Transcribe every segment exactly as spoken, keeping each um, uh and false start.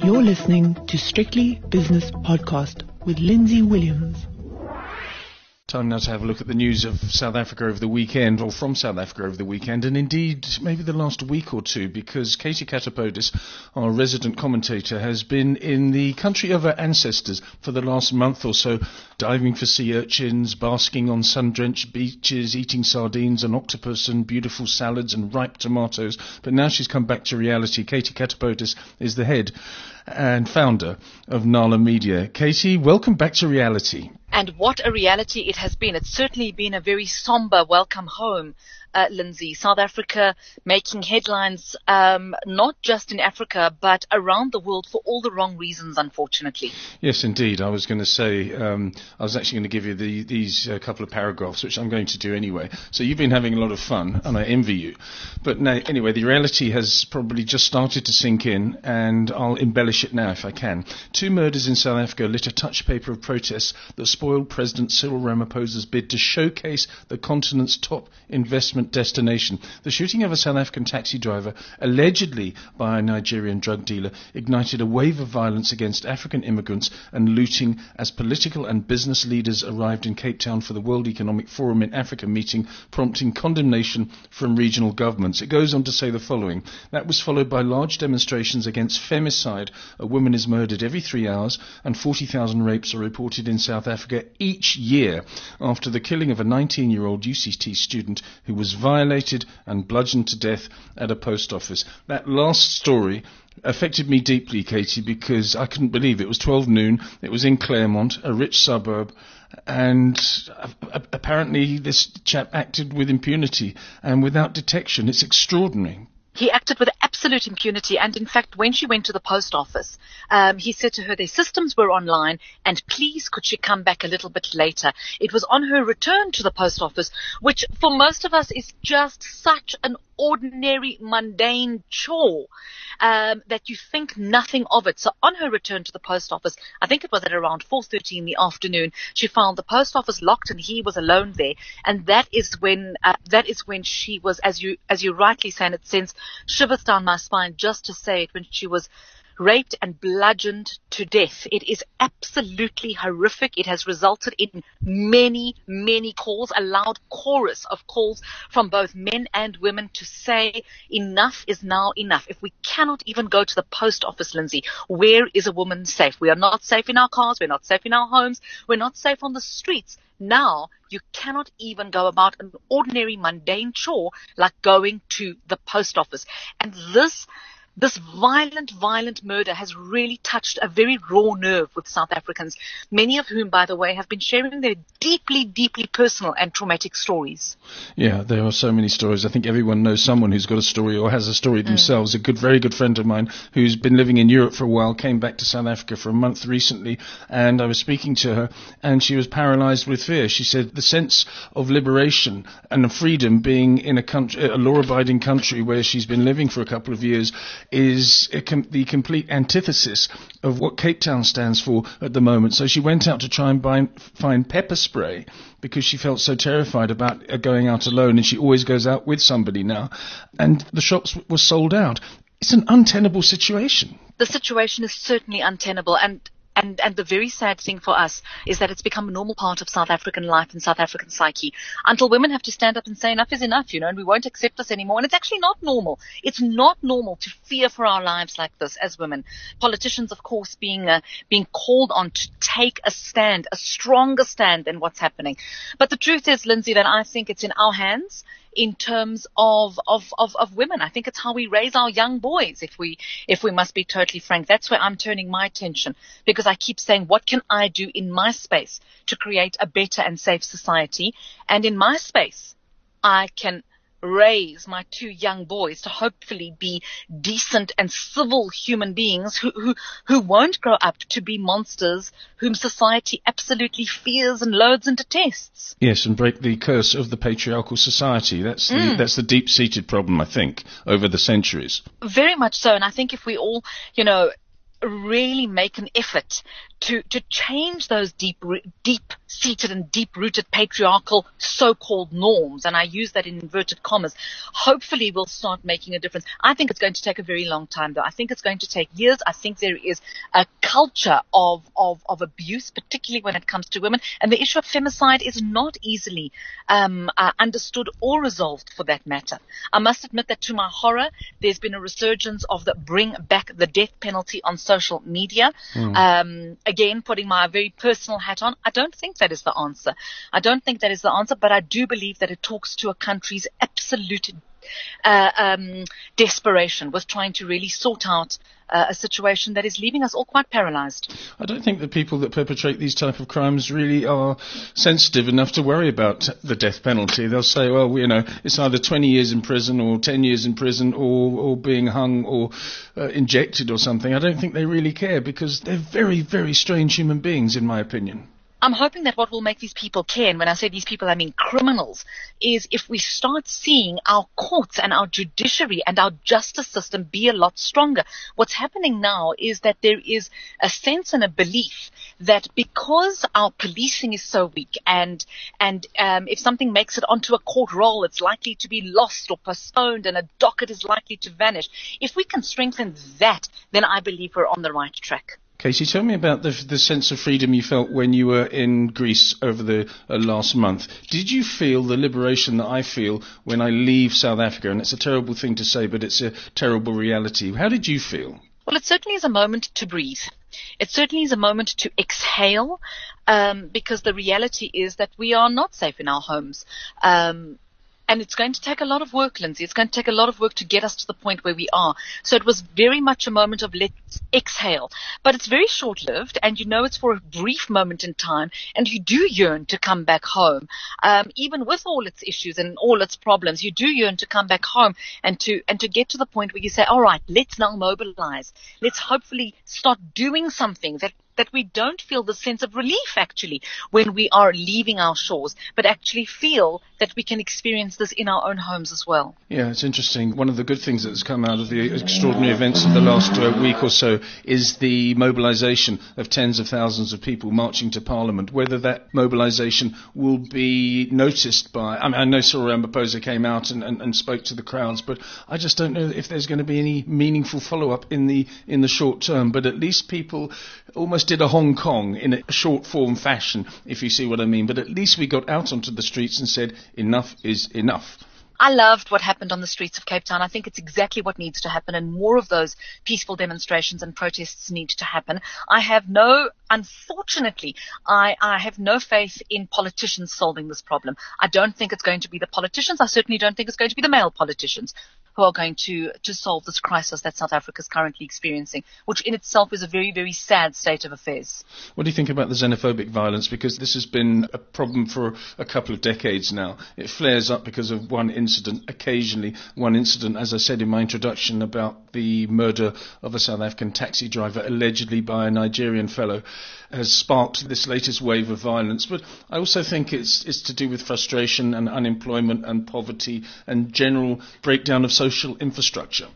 You're listening to Strictly Business Podcast with Lindsay Williams. Time now to have a look at the news of South Africa over the weekend, or from South Africa over the weekend, and indeed maybe the last week or two, because Katie Katopodis, our resident commentator, has been in the country of her ancestors for the last month or so, diving for sea urchins, basking on sun-drenched beaches, eating sardines and octopus and beautiful salads and ripe tomatoes. But now she's come back to reality. Katie Katopodis is the head and founder of Nala Media. Katie, welcome back to reality. And what a reality it has been. It's certainly been a very somber welcome home, uh, Lindsay. South Africa making headlines, um, not just in Africa, but around the world for all the wrong reasons, unfortunately. Yes, indeed. I was going to say, um, I was actually going to give you the, these uh, couple of paragraphs, which I'm going to do anyway. So you've been having a lot of fun, and I envy you. But now, anyway, the reality has probably just started to sink in, and I'll embellish it now if I can. Two murders in South Africa lit a touch paper of protests that spoiled President Cyril Ramaphosa's bid to showcase the continent's top investment destination. The shooting of a South African taxi driver, allegedly by a Nigerian drug dealer, ignited a wave of violence against African immigrants and looting as political and business leaders arrived in Cape Town for the World Economic Forum in Africa meeting, prompting condemnation from regional governments. It goes on to say the following: that was followed by large demonstrations against femicide. A woman is murdered every three hours and forty thousand rapes are reported in South Africa each year after the killing of a nineteen-year-old U C T student who was violated and bludgeoned to death at a post office. That last story affected me deeply, Katie, because I couldn't believe it. It was twelve noon, it was in Claremont, a rich suburb, and apparently this chap acted with impunity and without detection. It's extraordinary. He acted with absolute impunity, and in fact, when she went to the post office, um, he said to her their systems were online, and please could she come back a little bit later. It was on her return to the post office, which for most of us is just such an ordinary, mundane chore um, that you think nothing of it. So on her return to the post office, I think it was at around four thirty in the afternoon, she found the post office locked and he was alone there. And that is when uh, that is when she was, as you as you rightly say, and it sends shivers down my spine just to say it, when she was raped and bludgeoned to death. It is absolutely horrific. It has resulted in many, many calls, a loud chorus of calls from both men and women to say enough is now enough. If we cannot even go to the post office, Lindsay, where is a woman safe? We are not safe in our cars. We're not safe in our homes. We're not safe on the streets. Now you cannot even go about an ordinary, mundane chore like going to the post office. And this This violent, violent murder has really touched a very raw nerve with South Africans, many of whom, by the way, have been sharing their deeply, deeply personal and traumatic stories. Yeah, there are so many stories. I think everyone knows someone who's got a story or has a story themselves. Mm. A good, very good friend of mine who's been living in Europe for a while came back to South Africa for a month recently, and I was speaking to her, and she was paralyzed with fear. She said the sense of liberation and of freedom being in a country, a law-abiding country where she's been living for a couple of years, is a com- the complete antithesis of what Cape Town stands for at the moment. So she went out to try and buy, find pepper spray because she felt so terrified about uh, going out alone, and she always goes out with somebody now. And the shops w- were sold out. It's an untenable situation. The situation is certainly untenable, and And, and the very sad thing for us is that it's become a normal part of South African life and South African psyche until women have to stand up and say enough is enough, you know, and we won't accept this anymore. And it's actually not normal. It's not normal to fear for our lives like this as women. Politicians, of course, being uh, being called on to take a stand, a stronger stand than what's happening. But the truth is, Lindsay, that I think it's in our hands in terms of, of, of, of women. I think it's how we raise our young boys, if we, if we must be totally frank. That's where I'm turning my attention, because I keep saying, what can I do in my space to create a better and safe society? And in my space, I can raise my two young boys to hopefully be decent and civil human beings who, who, who won't grow up to be monsters whom society absolutely fears and loathes and detests. Yes, and break the curse of the patriarchal society. That's the, Mm. that's the deep-seated problem, I think, over the centuries. Very much so. And I think if we all, you know, really make an effort to, to change those deep, deep seated and deep-rooted patriarchal so-called norms, and I use that in inverted commas, hopefully will start making a difference. I think it's going to take a very long time, though. I think it's going to take years. I think there is a culture of, of, of abuse, particularly when it comes to women, and the issue of femicide is not easily um, uh, understood or resolved, for that matter. I must admit that, to my horror, there's been a resurgence of the bring back the death penalty on social media. Mm. Um, again, putting my very personal hat on, I don't think that is the answer. I don't think that is the answer, but I do believe that it talks to a country's absolute uh, um, desperation with trying to really sort out uh, a situation that is leaving us all quite paralyzed. I don't think the people that perpetrate these type of crimes really are sensitive enough to worry about the death penalty. They'll say, well, you know, it's either twenty years in prison or ten years in prison or, or being hung or uh, injected or something. I don't think they really care, because they're very, very strange human beings, in my opinion. I'm hoping that what will make these people care, and when I say these people, I mean criminals, is if we start seeing our courts and our judiciary and our justice system be a lot stronger. What's happening now is that there is a sense and a belief that because our policing is so weak, and and um, if something makes it onto a court roll, it's likely to be lost or postponed, and a docket is likely to vanish. If we can strengthen that, then I believe we're on the right track. Casey, tell me about the, the sense of freedom you felt when you were in Greece over the uh, last month. Did you feel the liberation that I feel when I leave South Africa? And it's a terrible thing to say, but it's a terrible reality. How did you feel? Well, it certainly is a moment to breathe. It certainly is a moment to exhale, um, because the reality is that we are not safe in our homes. Um, And it's going to take a lot of work, Lindsay. It's going to take a lot of work to get us to the point where we are. So it was very much a moment of let's exhale. But it's very short-lived, and you know it's for a brief moment in time, and you do yearn to come back home. Um, even with all its issues and all its problems, you do yearn to come back home and to and to get to the point where you say, all right, let's now mobilize. Let's hopefully start doing something that that we don't feel the sense of relief, actually, when we are leaving our shores, but actually feel that we can experience this in our own homes as well. Yeah, it's interesting. One of the good things that's come out of the extraordinary events of the last uh, week or so is the mobilization of tens of thousands of people marching to Parliament. Whether that mobilization will be noticed by... I mean, I know Cyril Ramaphosa came out and, and, and spoke to the crowds, but I just don't know if there's going to be any meaningful follow-up in the in the short term. But at least people almost did a Hong Kong in a short form fashion, if you see what I mean. But at least we got out onto the streets and said, enough is enough. I loved what happened on the streets of Cape Town. I think it's exactly what needs to happen, and more of those peaceful demonstrations and protests need to happen. I have no, unfortunately, I, I have no faith in politicians solving this problem. I don't think it's going to be the politicians. I certainly don't think it's going to be the male politicians who are going to, to solve this crisis that South Africa is currently experiencing, which in itself is a very, very sad state of affairs. What do you think about the xenophobic violence? Because this has been a problem for a couple of decades now. It flares up because of one incident, occasionally one incident, as I said in my introduction, about the murder of a South African taxi driver, allegedly by a Nigerian fellow, has sparked this latest wave of violence. But I also think it's, it's to do with frustration and unemployment and poverty and general breakdown of social infrastructure.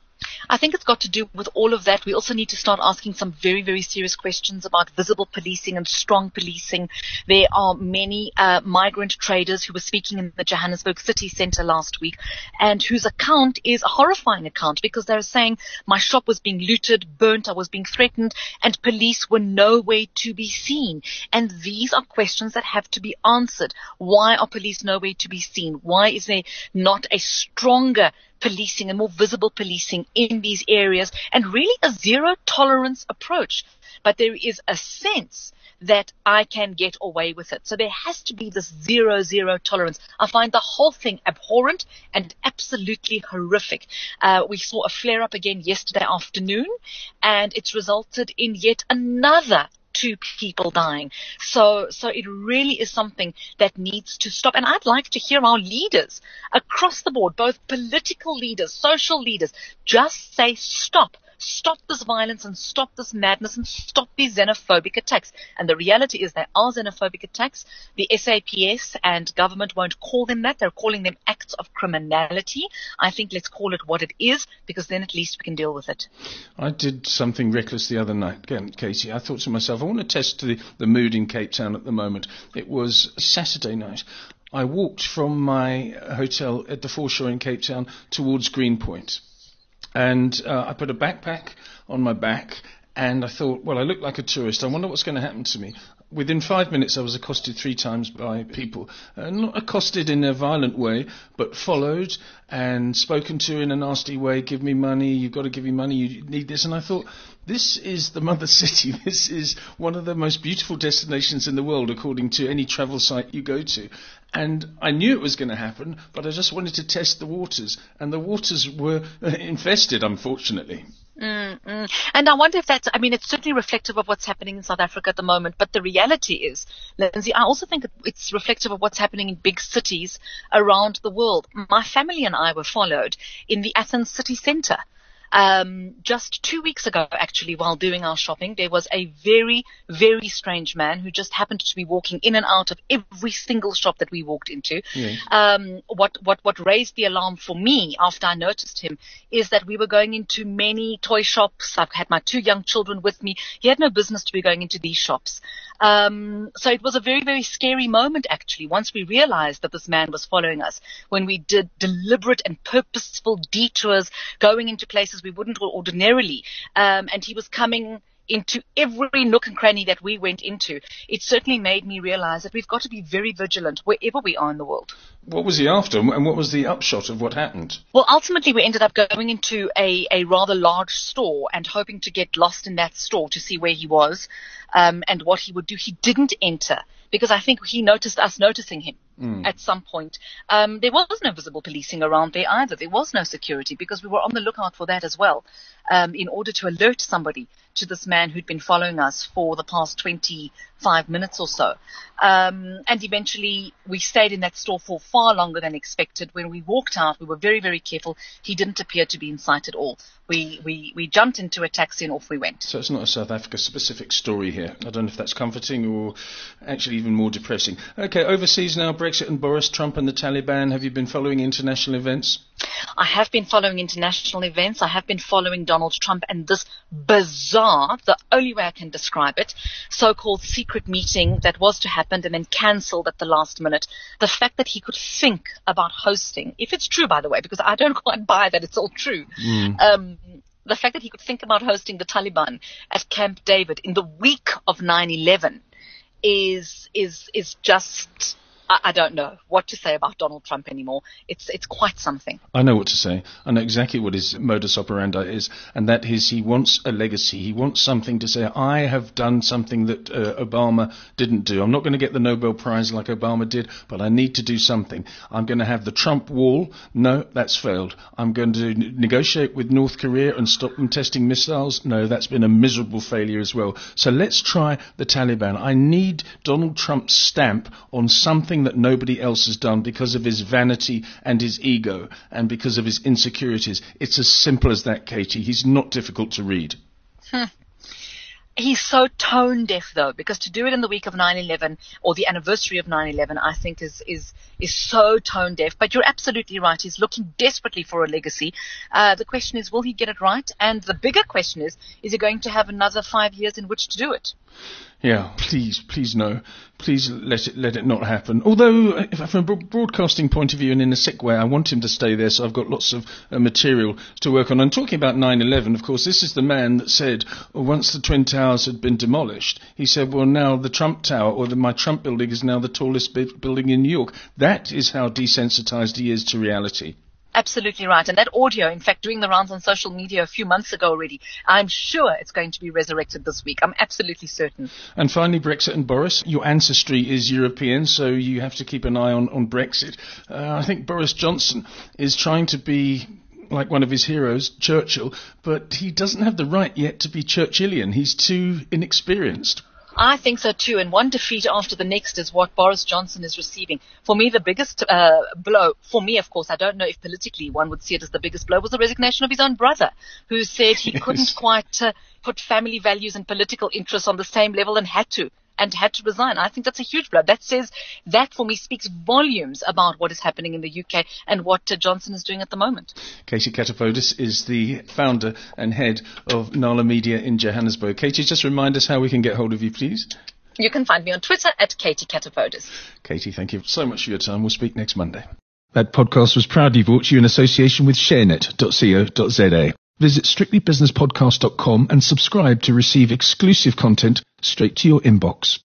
I think it's got to do with all of that. We also need to start asking some very, very serious questions about visible policing and strong policing. There are many uh, migrant traders who were speaking in the Johannesburg city centre last week, and whose account is a horrifying account, because they're saying my shop was being looted, burnt, I was being threatened, and police were nowhere to be seen. And these are questions that have to be answered. Why are police nowhere to be seen? Why is there not a stronger policing and more visible policing in these areas, and really a zero tolerance approach? But there is a sense that I can get away with it. So there has to be this zero, zero tolerance. I find the whole thing abhorrent and absolutely horrific. Uh, we saw a flare-up again yesterday afternoon, and it's resulted in yet another two people dying. So, so it really is something that needs to stop. And I'd like to hear our leaders across the board, both political leaders, social leaders, just say stop. stop this violence and stop this madness and stop these xenophobic attacks. And the reality is they are xenophobic attacks. The S A P S and government won't call them that. They're calling them acts of criminality. I think let's call it what it is, because then at least we can deal with it. I did something reckless the other night, again, Katie. I thought to myself, I want to test the, the mood in Cape Town at the moment. It was Saturday night. I walked from my hotel at the foreshore in Cape Town towards Greenpoint. And uh, I put a backpack on my back, and I thought, well, I look like a tourist. I wonder what's going to happen to me. Within five minutes, I was accosted three times by people. Uh, not accosted in a violent way, but followed and spoken to in a nasty way. Give me money. You've got to give me money. You need this. And I thought, this is the mother city. This is one of the most beautiful destinations in the world, according to any travel site you go to. And I knew it was going to happen, but I just wanted to test the waters. And the waters were infested, unfortunately. Mm-mm. And I wonder if that's, I mean, it's certainly reflective of what's happening in South Africa at the moment, but the reality is, Lindsay, I also think it's reflective of what's happening in big cities around the world. My family and I were followed in the Athens city centre. Um, just two weeks ago, actually, while doing our shopping, there was a very, very strange man who just happened to be walking in and out of every single shop that we walked into. Yeah. Um, what, what, what raised the alarm for me after I noticed him is that we were going into many toy shops. I've had my two young children with me. He had no business to be going into these shops. Um, so it was a very, very scary moment, actually, once we realized that this man was following us, when we did deliberate and purposeful detours going into places we wouldn't ordinarily, um, and he was coming into every nook and cranny that we went into. It certainly made me realize that we've got to be very vigilant wherever we are in the world. What was he after, and what was the upshot of what happened? Well, ultimately, we ended up going into a, a rather large store and hoping to get lost in that store to see where he was um, and what he would do. He didn't enter because I think he noticed us noticing him. Mm. At some point. Um, there was no visible policing around there either. There was no security because we were on the lookout for that as well, um, in order to alert somebody to this man who'd been following us for the past twenty-five minutes or so. Um, and eventually we stayed in that store for far longer than expected. When we walked out, we were very, very careful. He didn't appear to be in sight at all. We, we, we jumped into a taxi and off we went. So it's not a South Africa specific story here. I don't know if that's comforting or actually even more depressing. Okay, overseas now, Brexit and Boris, Trump and the Taliban. Have you been following international events? I have been following international events. I have been following Donald Trump and this bizarre, the only way I can describe it, so-called secret meeting that was to happen and then cancelled at the last minute. The fact that he could think about hosting, if it's true, by the way, because I don't quite buy that it's all true, mm. um, the fact that he could think about hosting the Taliban at Camp David in the week of nine eleven is is is just... I don't know what to say about Donald Trump anymore. It's it's quite something. I know what to say. I know exactly what his modus operandi is, and that is he wants a legacy. He wants something to say, I have done something that uh, Obama didn't do. I'm not going to get the Nobel Prize like Obama did, but I need to do something. I'm going to have the Trump wall. No, that's failed. I'm going to n- negotiate with North Korea and stop them testing missiles. No, that's been a miserable failure as well. So let's try the Taliban. I need Donald Trump's stamp on something that nobody else has done because of his vanity and his ego and because of his insecurities. It's as simple as that, Katie. He's not difficult to read. Hmm. He's so tone deaf, though, because to do it in the week of nine eleven or the anniversary of nine eleven, I think is is is so tone deaf. But you're absolutely right. He's looking desperately for a legacy. Uh, the question is, will he get it right? And the bigger question is, is he going to have another five years in which to do it? Yeah, please, please no. Please let it let it not happen. Although, if, from a broadcasting point of view and in a sick way, I want him to stay there, so I've got lots of uh, material to work on. And talking about nine eleven, of course, this is the man that said, oh, once the Twin Towers had been demolished, he said, well, now the Trump Tower, or the, my Trump building, is now the tallest bi- building in New York. That is how desensitized he is to reality. Absolutely right. And that audio, in fact, doing the rounds on social media a few months ago already, I'm sure it's going to be resurrected this week. I'm absolutely certain. And finally, Brexit and Boris. Your ancestry is European, so you have to keep an eye on, on Brexit. Uh, I think Boris Johnson is trying to be like one of his heroes, Churchill, but he doesn't have the right yet to be Churchillian. He's too inexperienced. I think so too, and one defeat after the next is what Boris Johnson is receiving. For me, the biggest uh, blow, for me, of course, I don't know if politically one would see it as the biggest blow, was the resignation of his own brother, who said he Yes. couldn't quite uh, put family values and political interests on the same level and had to. and had to resign. I think that's a huge blow. That says, that for me speaks volumes about what is happening in the U K and what uh, Johnson is doing at the moment. Katie Katafodis is the founder and head of Nala Media in Johannesburg. Katie, just remind us how we can get hold of you, please. You can find me on Twitter at Katie Katafodis. Katie, thank you so much for your time. We'll speak next Monday. That podcast was proudly brought to you in association with sharenet dot co dot za. Visit strictly business podcast dot com and subscribe to receive exclusive content straight to your inbox.